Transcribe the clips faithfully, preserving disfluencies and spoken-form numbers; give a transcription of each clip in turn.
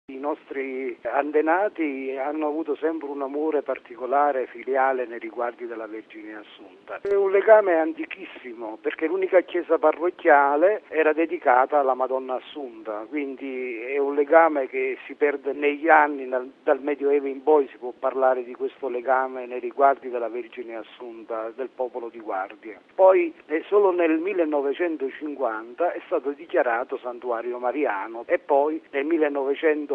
I nostri antenati hanno avuto sempre un amore particolare, filiale nei riguardi della Vergine Assunta. È un legame antichissimo perché l'unica chiesa parrocchiale era dedicata alla Madonna Assunta, quindi è un legame che si perde negli anni, dal, dal Medioevo in poi si può parlare di questo legame nei riguardi della Vergine Assunta del popolo di Guardia. Poi eh, solo nel millenovecentocinquanta è stato dichiarato santuario mariano e poi nel millenovecentottantanove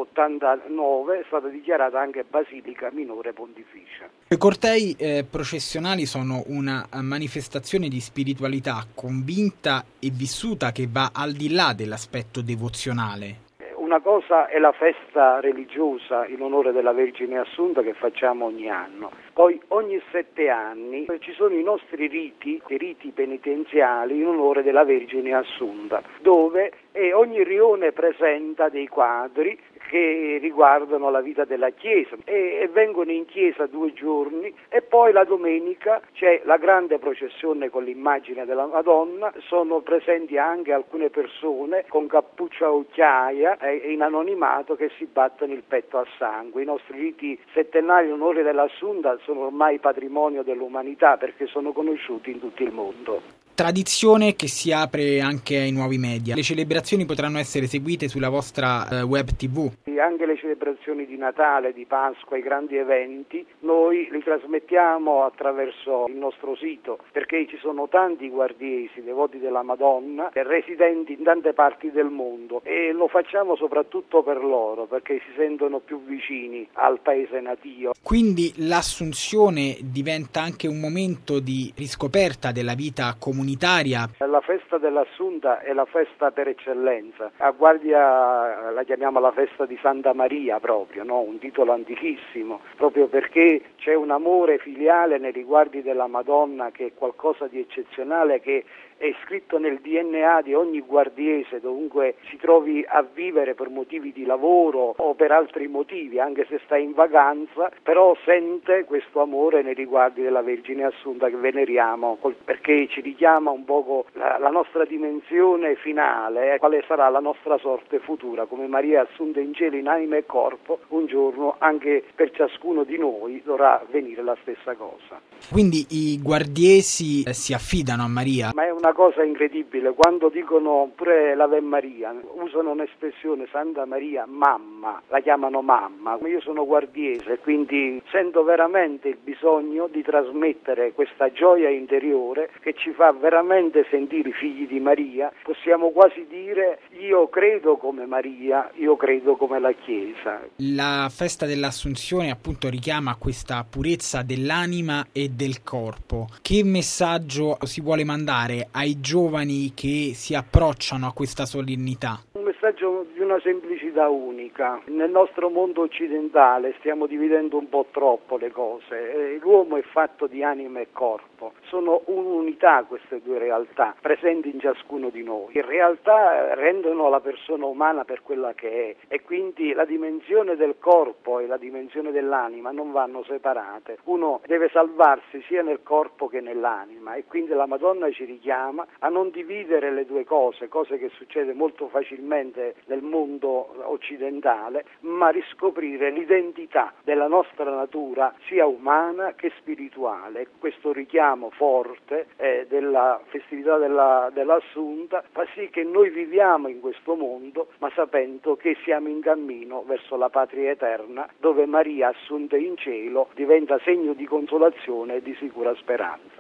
è stata dichiarata anche basilica minore pontificia. I cortei eh, processionali sono una manifestazione di spiritualità convinta e vissuta che va al di là dell'aspetto devozionale. Una cosa è la festa religiosa in onore della Vergine Assunta che facciamo ogni anno. Poi ogni sette anni ci sono i nostri riti, i riti penitenziali in onore della Vergine Assunta, dove e ogni rione presenta dei quadri che riguardano la vita della Chiesa e, e vengono in chiesa due giorni e poi la domenica c'è la grande processione con l'immagine della Madonna, sono presenti anche alcune persone con cappuccia a occhiaia e in anonimato che si battono il petto a sangue. I nostri riti settennali in onore dell'Assunta sono ormai patrimonio dell'umanità perché sono conosciuti in tutto il mondo. Tradizione che si apre anche ai nuovi media. Le celebrazioni potranno essere seguite sulla vostra eh, web tivù. Anche le celebrazioni di Natale, di Pasqua, i grandi eventi, noi li trasmettiamo attraverso il nostro sito perché ci sono tanti guardiesi, devoti della Madonna, residenti in tante parti del mondo e lo facciamo soprattutto per loro perché si sentono più vicini al paese natio. Quindi l'Assunzione diventa anche un momento di riscoperta della vita comunitaria. La festa dell'Assunta è la festa per eccellenza. A Guardia la chiamiamo la festa di Santa Maria proprio, no? Un titolo antichissimo, proprio perché c'è un amore filiale nei riguardi della Madonna che è qualcosa di eccezionale, che è scritto nel D N A di ogni guardiese, dovunque si trovi a vivere per motivi di lavoro o per altri motivi, anche se sta in vacanza, però sente questo amore nei riguardi della Vergine Assunta che veneriamo, perché ci richiama un poco la, la nostra dimensione finale, eh, quale sarà la nostra sorte futura, come Maria Assunta in cielo in anima e corpo, un giorno anche per ciascuno di noi dovrà avvenire la stessa cosa. Quindi i guardiesi eh, si affidano a Maria? Ma è una cosa incredibile, quando dicono pure l'Ave Maria, usano un'espressione Santa Maria mamma, la chiamano mamma. Io sono guardiese, quindi sento veramente il bisogno di trasmettere questa gioia interiore che ci fa veramente sentire figli di Maria. Possiamo quasi dire io credo come Maria, io credo come la Chiesa. La festa dell'Assunzione appunto richiama questa purezza dell'anima e del corpo. Che messaggio si vuole mandare ai giovani che si approcciano a questa solennità? Un messaggio di una semplicità unica. Nel nostro mondo occidentale stiamo dividendo un po' troppo le cose. L'uomo è fatto di anima e corpo. Sono un'unità queste due realtà, presenti in ciascuno di noi. In realtà rendono la persona umana per quella che è e quindi la dimensione del corpo e la dimensione dell'anima non vanno separate. Uno deve salvarsi sia nel corpo che nell'anima e quindi la Madonna ci richiama a non dividere le due cose, cose che succede molto facilmente nel mondo occidentale, ma riscoprire l'identità della nostra natura sia umana che spirituale. Questo richiamo forte eh, della festività della, dell'Assunta fa sì che noi viviamo in questo mondo, ma sapendo che siamo in cammino verso la patria eterna, dove Maria assunta in cielo diventa segno di consolazione e di sicura speranza.